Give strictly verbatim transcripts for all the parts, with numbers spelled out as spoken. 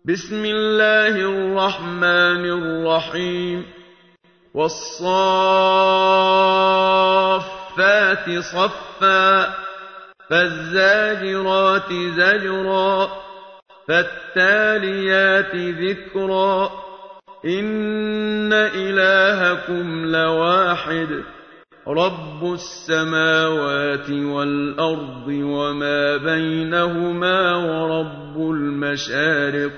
بسم الله الرحمن الرحيم والصافات صفا فالزاجرات زجرا فالتاليات ذكرا إن إلهكم لواحد رب السماوات والأرض وما بينهما ورب المشارق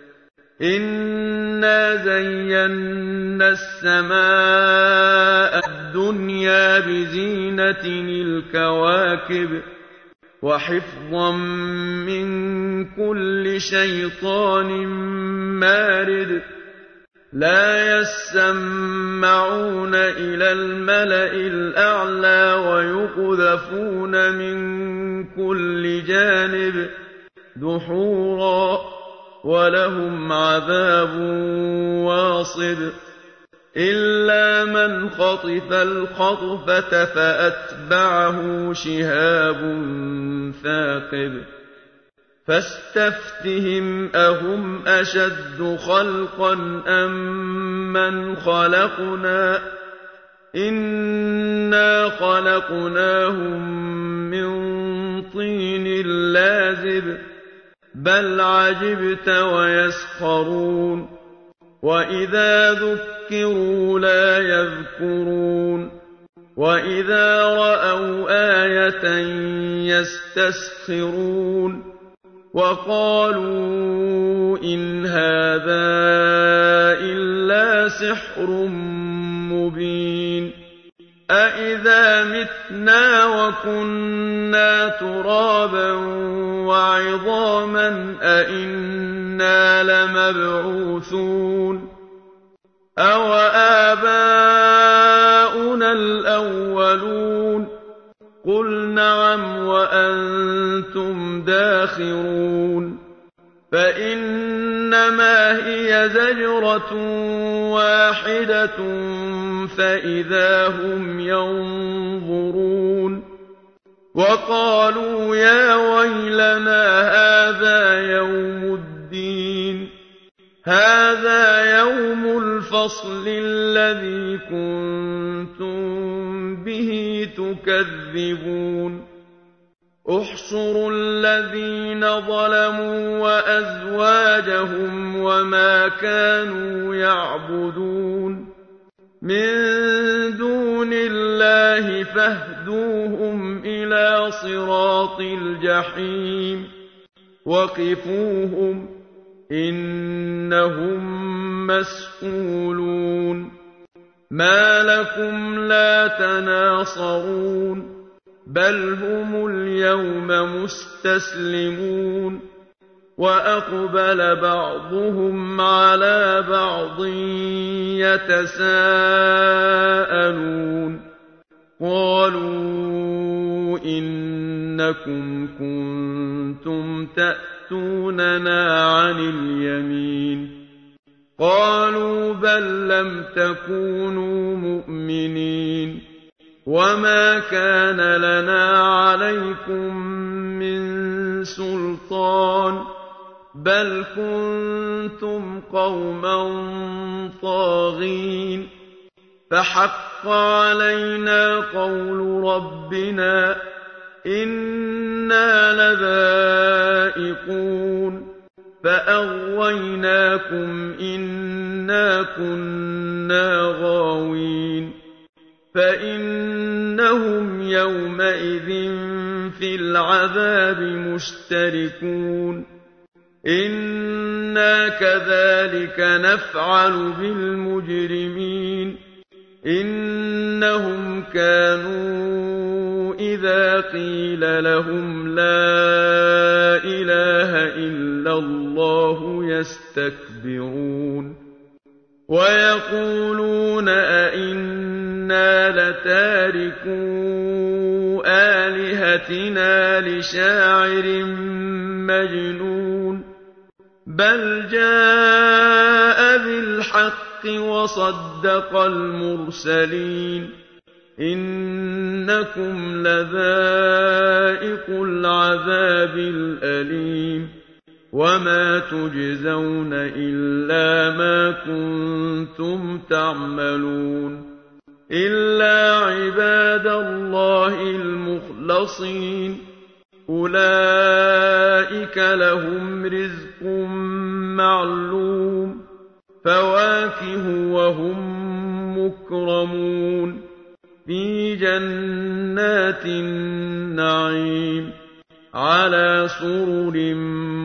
إنا زينا السماء الدنيا بزينة الكواكب وحفظا من كل شيطان مارد لا يسمعون إلى الملأ الأعلى ويقذفون من كل جانب دحورا ولهم عذاب واصب إلا من خطف الخطفة فأتبعه شهاب ثاقب فاستفتهم أهم أشد خلقا أم من خلقنا إنا خلقناهم من طين لازب بل عجبت ويسخرون وإذا ذكروا لا يذكرون وإذا رأوا آية يستسخرون وقالوا إن هذا إلا سحر مبين أإذا متنا وكنا ترابا وعظاما أإنا لمبعوثون أو آباؤنا الأولون قل نعم وأنتم داخرون فإنما هي زجرة واحدة فإذا هم ينظرون وقالوا يا ويلنا هذا يوم الدين هذا يوم الفصل الذي كنتم به تكذبون احشروا الذين ظلموا وأزواجهم وما كانوا يعبدون من دون الله فاهدوهم إلى صراط الجحيم وقفوهم إنهم مسئولون ما لكم لا تناصرون بل هم اليوم مستسلمون وأقبل بعضهم على بعض يتساءلون قالوا إنكم كنتم تأتوننا عن اليمين قالوا بل لم تكونوا مؤمنين وما كان لنا عليكم من سلطان بل كنتم قوما طاغين فحق علينا قول ربنا إنا لذائقون فأغويناكم إنا كنا غاوين فإنهم يومئذ في العذاب مشتركون إنا كذلك نفعل بالمجرمين إنهم كانوا إذا قيل لهم لا إله إلا الله يستكبرون ويقولون أئنا لتاركو آلهتنا لشاعر مجنون بل جاء بالحق وصدق المرسلين إنكم لذائقو العذاب الأليم وما تجزون إلا ما كنتم تعملون إلا عباد الله المخلصين أولئك لهم رزق معلوم فواكه وهم مكرمون في جنات النعيم على سرر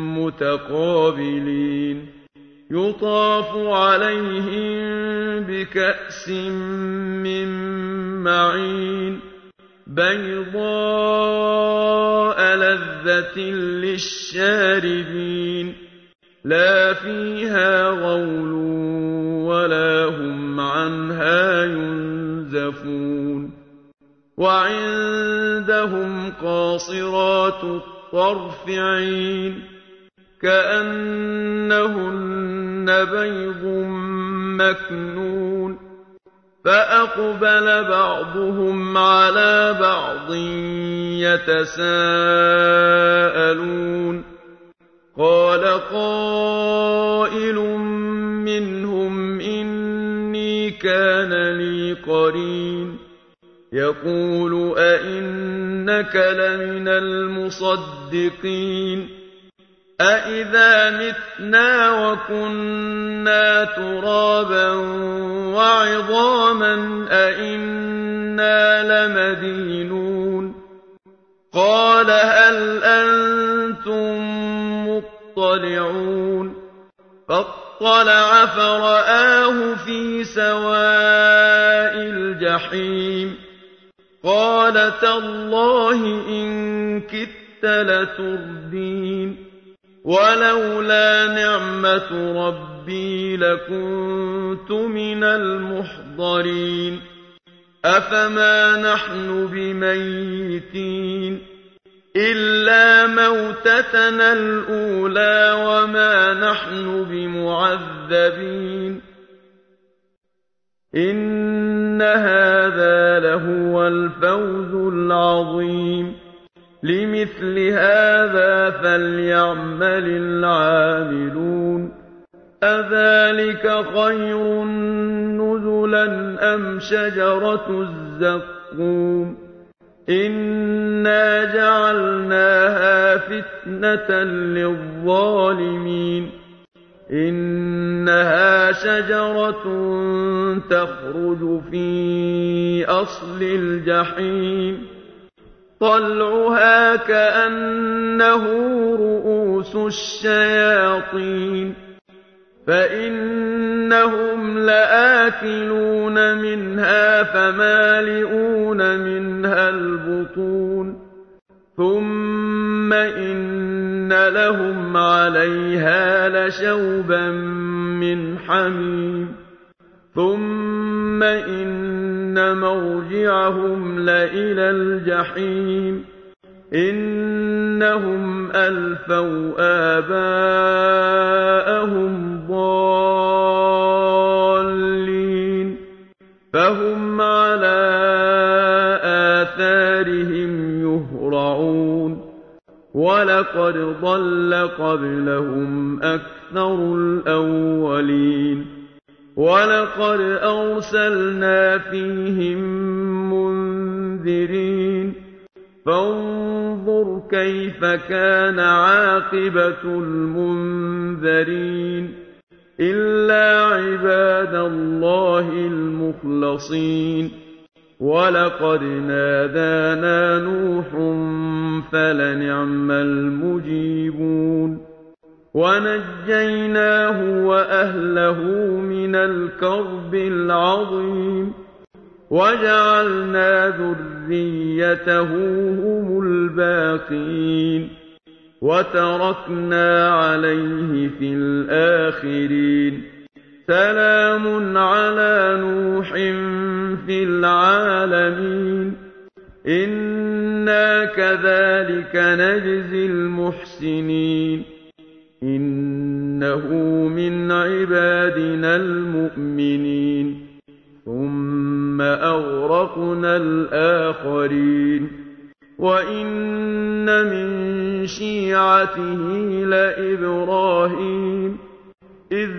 متقابلين يطاف عليهم بكأس من معين بيضاء لذة للشاربين لا فيها غول ولا هم عنها ينزفون وعندهم قاصرات الطرف عين كأنهن بيض مكنون فأقبل بعضهم على بعض يتساءلون قال قائل منهم إني كان لي قرين يقول أئنك لمن المصدقين أئذا متنا وكنا ترابا وعظاما أئنا لمدينون قال هل أنتم مطلعون فاطلع فرآه في سواء الجحيم قال تالله إن كدت لتردين ولولا نعمة ربي لكنت من المحضرين أفما نحن بميتين إلا موتتنا الأولى وما نحن بمعذبين إن هذا لهو الفوز العظيم لمثل هذا فليعمل العاملون أذلك خير نزلا أم شجرة الزقوم إنا جعلناها فتنة للظالمين إنها شجرة تخرج في أصل الجحيم طلعها كأنه رؤوس الشياطين فإنهم لآكلون منها فمالئون منها البطون ثم إن لهم عليها لشوبا من حميم ثم إن مرجعهم لإلى الجحيم إنهم ألفوا آباءهم ضالين فهم على آثارهم يهرعون ولقد ضل قبلهم أكثر الأولين ولقد أرسلنا فيهم منذرين فانظر كيف كان عاقبة المنذرين إلا عباد الله المخلصين ولقد نادانا نوح فلنعم المجيبون ونجيناه وأهله من الكرب العظيم وجعلنا ذريته هم الباقين وتركنا عليه في الآخرين سلام على نوح في العالمين إنا كذلك نجزي المحسنين إنه من عبادنا المؤمنين ثم أغرقنا الآخرين وإن من شيعته لإبراهيم إذ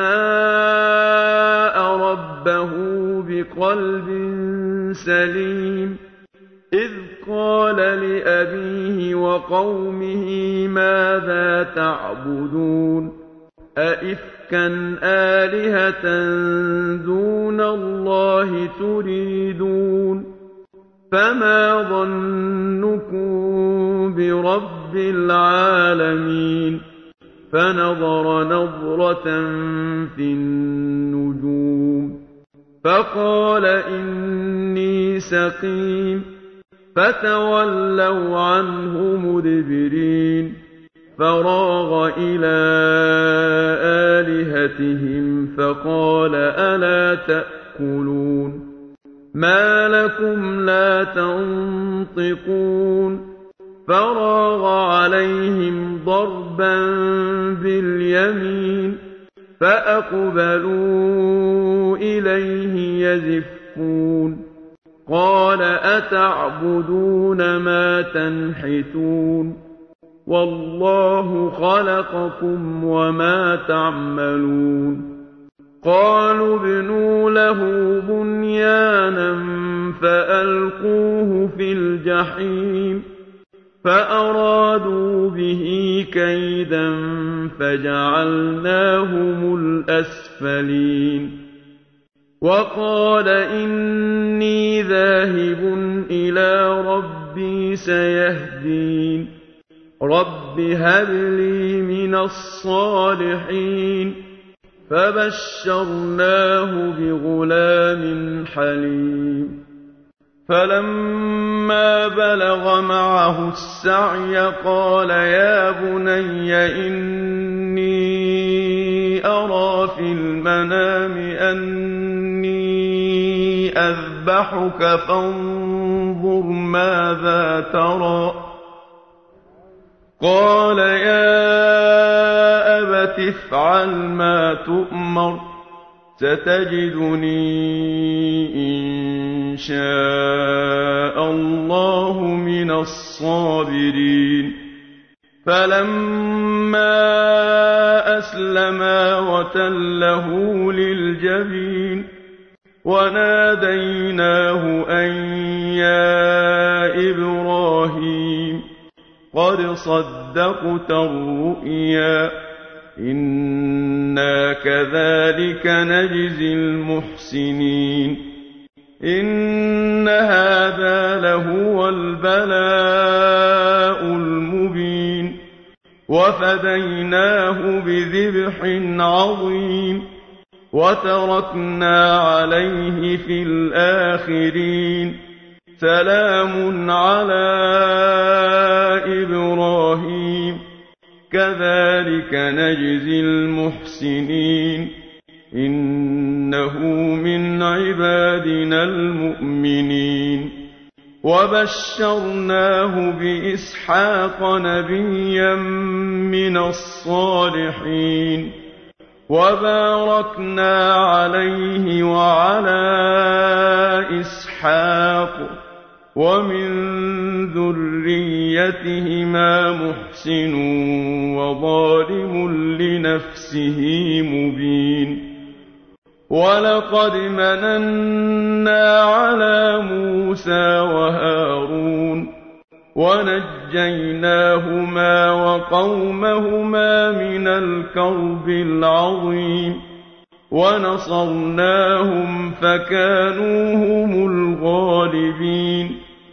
جاء ربه بقلب سليم إذ قال لأبيه وقومه ماذا تعبدون أئفكا آلهة دون الله تريدون فما ظنكم برب العالمين فنظر نظرة في النجوم فقال إني سقيم فتولوا عنه مدبرين فراغ إلى آلهتهم فقال ألا تأكلون ما لكم لا تنطقون فراغ عليهم ضربا باليمين فأقبلوا إليه يزفون قال أتعبدون ما تنحتون والله خلقكم وما تعملون قالوا ابنوا له بنيانا فألقوه في الجحيم فأرادوا به كيدا فجعلناهم الأسفلين وقال إني ذاهب إلى ربي سيهدين رب هب لي من الصالحين فبشرناه بغلام حليم فلما بلغ معه السعي قال يا بني إني أرى في المنام أني أذبحك فانظر ماذا ترى قال يا أبت افعل ما تؤمر ستجدني إن شاء الله من الصابرين فلما أسلما وتله للجبين وناديناه أن يا إبراهيم قد صدقت الرؤيا إنا كذلك نجزي المحسنين إن هذا لهو البلاء المبين وفديناه بذبح عظيم وتركنا عليه في الآخرين سلام على إبراهيم كذلك نجزي المحسنين إنه من عبادنا المؤمنين وبشرناه بإسحاق نبيا من الصالحين وباركنا عليه وعلى إسحاق ومن ذريتهما محسن وظالم لنفسه مبين ولقد مننا على موسى وهارون ونجيناهما وقومهما من الكرب العظيم ونصرناهم فكانوا هم الغالبين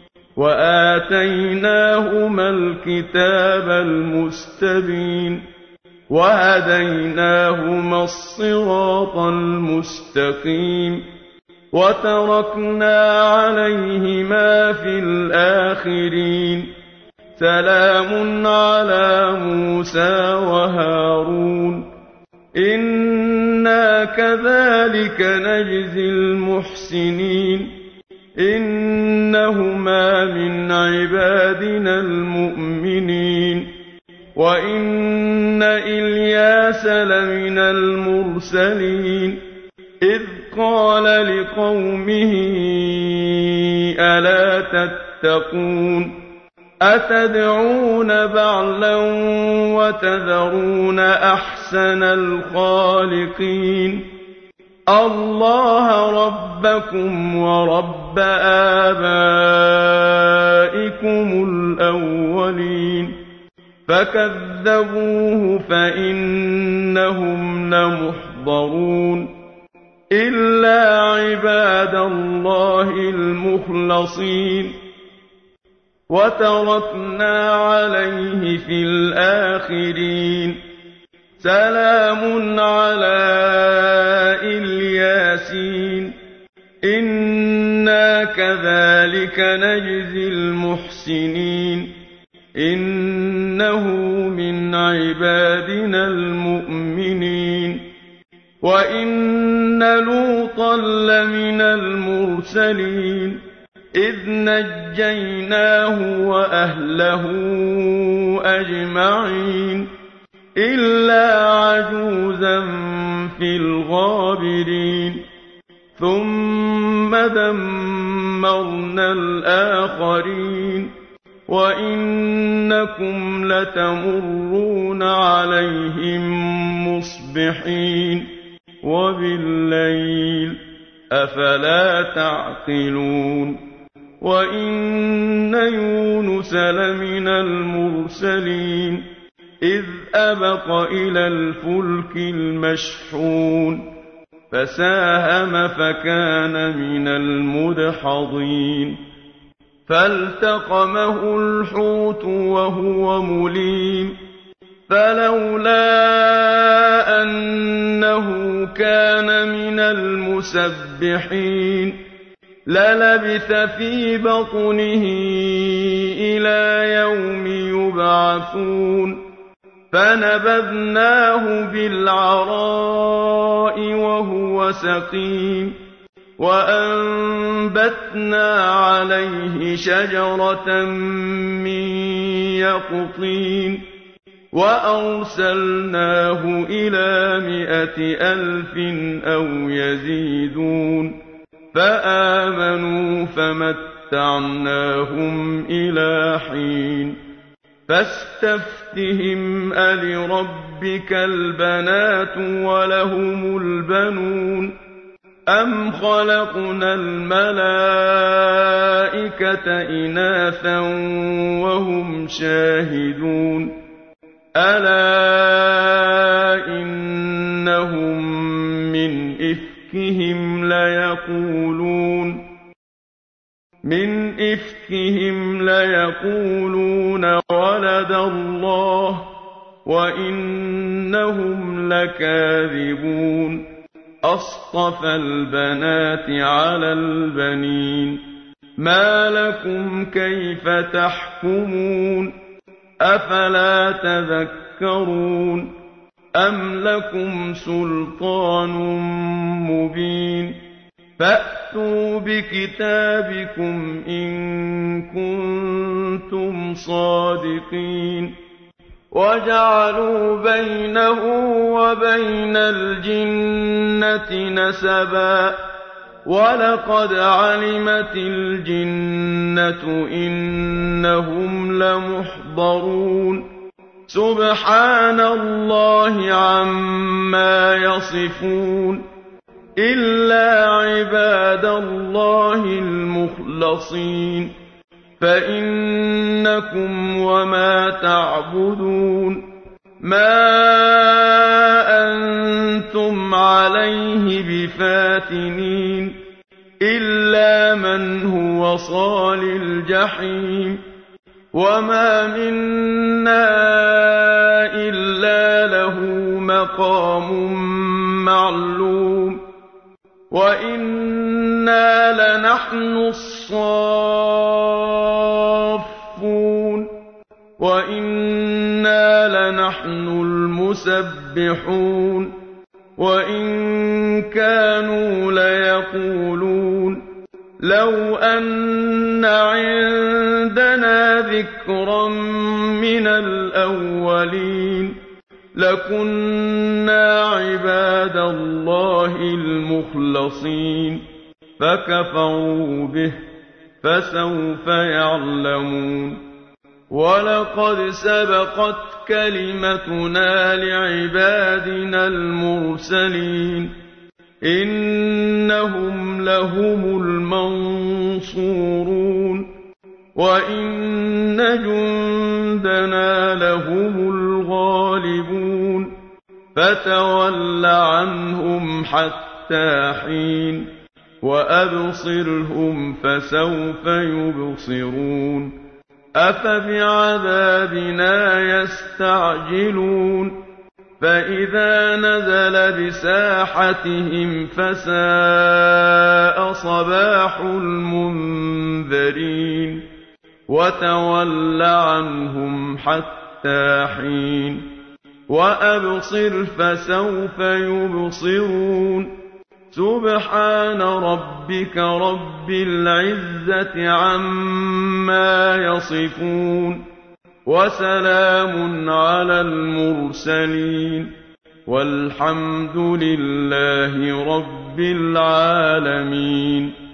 وآتيناهما الكتاب المستبين وهديناهما الصراط المستقيم وتركنا عليهما في الآخرين سلام على موسى وهارون إنا كذلك نجزي المحسنين إنهما من عبادنا المؤمنين وإن إلياس لمن المرسلين إذ قال لقومه ألا تتقون أتدعون بعلا وتذرون أحسن الخالقين الله ربكم ورب آبائكم الأولين فكذبوه فإنهم لمحضرون إلا عباد الله المخلصين وتركنا عليه في الآخرين سلام على الياسين إنا كذلك نجزي المحسنين إنه من عبادنا المؤمنين وإن لوطا لمن المرسلين إذ نجيناه وأهله أجمعين إلا عجوزا في الغابرين ثم دمرنا الآخرين وإنكم لتمرون عليهم مصبحين وبالليل أفلا تعقلون وإن يونس لمن المرسلين إذ أبق إلى الفلك المشحون فساهم فكان من المدحضين فالتقمه الحوت وهو مليم فلولا أنه كان من المسبحين للبث في بطنه إلى يوم يبعثون فنبذناه بالعراء وهو سقيم وأنبتنا عليه شجرة من يقطين وأرسلناه إلى مائة ألف أو يزيدون فآمنوا فمتعناهم إلى حين فاستفتهم ألربك البنات ولهم البنون أم خلقنا الملائكة إناثا وهم شاهدون ألا إنهم من إفكهم ليقولون من إفكهم ليقولون ولد الله وإنهم لكاذبون أصطفى البنات على البنين ما لكم كيف تحكمون أفلا تذكرون أم لكم سلطان مبين فأتوا بكتابكم إن كنتم صادقين وجعلوا بينه وبين الجنة نسبا ولقد علمت الجنة إنهم لمحضرون سبحان الله عما يصفون إلا عباد الله المخلصين فإنكم وما تعبدون ما أنتم عليه بفاتنين إلا من هو صال الجحيم وما منا إلا له مقام معلوم وإنا لنحن الصافون وإنا لنحن المسبحون وإن كانوا ليقولون لو أن عندنا ذكرا من الأولين لكنا عباد الله المخلصين فكفروا به فسوف يعلمون وَلَقَدْ سَبَقَتْ كَلِمَتُنَا لِعِبَادِنَا الْمُرْسَلِينَ إِنَّهُمْ لَهُمُ الْمَنصُورُونَ وَإِنَّ جُندَنَا لَهُمُ الْغَالِبُونَ فَتَوَلَّ عَنْهُمْ حَتَّىٰ حِينٍ وَأَبْصِرْهُمْ فَسَوْفَ يُبْصِرُونَ أَفَبِعَذَابِنَا يَسْتَعْجِلُونَ فَإِذَا نَزَلَ بِسَاحَتِهِمْ فَسَاءَ صَبَاحُ الْمُنذَرِينَ وَتَوَلَّ عَنْهُمْ حَتَّىٰ حِينٍ وَأَبْصِرْ فَسَوْفَ يُبْصِرُونَ سُبْحَانَ رَبِّكَ رَبِّ الْعِزَّةِ عَمَّا يَصِفُونَ وَسَلَامٌ عَلَى الْمُرْسَلِينَ وَالْحَمْدُ لِلَّهِ رَبِّ الْعَالَمِينَ.